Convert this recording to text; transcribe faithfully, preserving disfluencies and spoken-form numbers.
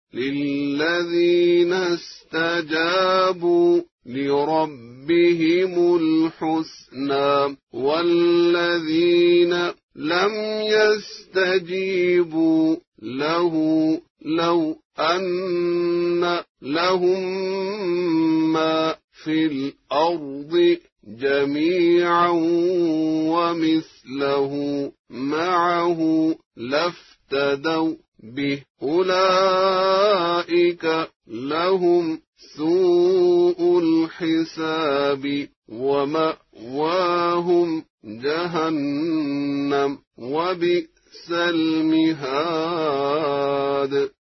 للذين استجابوا لربهم الحسنى والذين لم يستجيبوا له لو أن لهم ما في الأرض جميعا ومثله معه لافتدوا به أولئك لهم سوء الحساب ومأواهم جهنم وبئس المهاد.